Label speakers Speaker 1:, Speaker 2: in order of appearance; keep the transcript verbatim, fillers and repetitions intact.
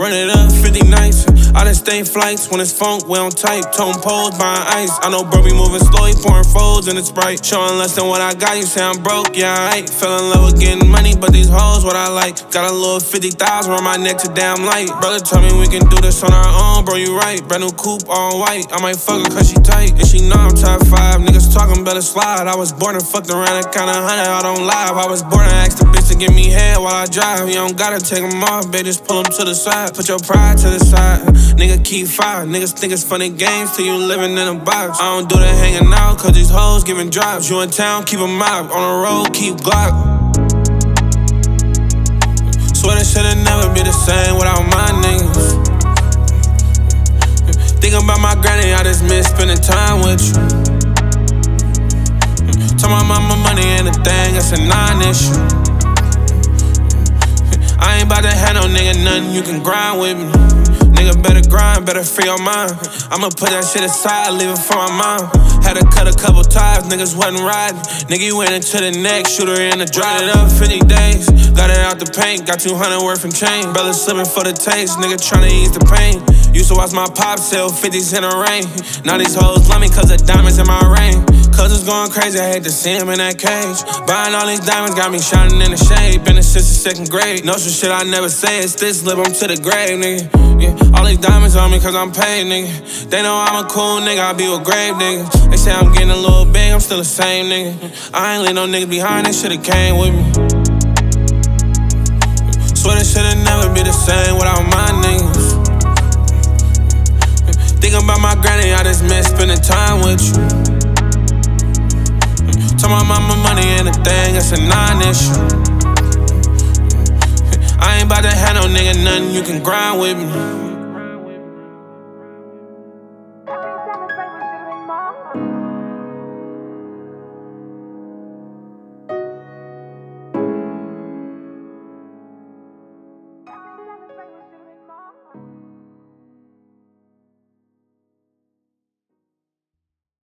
Speaker 1: Run it up fifty nights. I done stay flights when it's funk, we on tight. Tone poles buying ice. I know bro be moving slow, he pouring folds in the Sprite. Showing less than what I got, you say I'm broke, yeah I ain't. Fell in love with getting money, but these hoes what I like. Got a little fifty thousand around my neck to damn light. Brother told me we can do this on our own, bro, you right. Brand new coupe, all white. I might fuck her cause she tight. And she know I'm top five, niggas talking better slide. I was born and fucked around and kinda hunted out on live. I was born and asked the bitch to give me head while I drive. You don't gotta take them off, baby, just pull them to the side. Put your pride to the side, nigga keep fire. Niggas think it's funny games till you living in a box. I don't do that hanging out cause these hoes giving drops. You in town, keep a mop. On the road, keep Glock. Swear this shit'll never be the same without my niggas. Thinking about my granny, I just miss spending time with you. Tell my mama money ain't a thing, it's a non-issue. I ain't bout to have no nigga nothing, you can grind with me. Nigga better grind, better free your mind. I'ma put that shit aside, leave it for my mom. Had to cut a couple ties, niggas wasn't riding. Nigga, you went into the neck, shoot her in the drive. It up fifty days, got it out the paint. Got two hundred worth from chain. Brother slipping for the taste, nigga tryna ease the pain. Used to watch my pop sell fifties in the rain. Now these hoes love me cause the diamonds in my ring. Cause it's going crazy, I hate to see him in that cage. Buying all these diamonds got me shining in the shade. Been since the second grade. No some shit I never say, it's this lip, I'm to the grave, nigga. Yeah, all these diamonds on me cause I'm paid, nigga. They know I'm a cool nigga, I be with grave niggas. They say I'm getting a little big, I'm still the same nigga. I ain't leave no nigga behind, they should've came with me. Swear this shit'll never be the same without my niggas. Thinking about my granny, I just miss spending time with you. Tell my mama money ain't a thing, it's a non-issue. I ain't bout to have no nigga nothing, you can grind with me.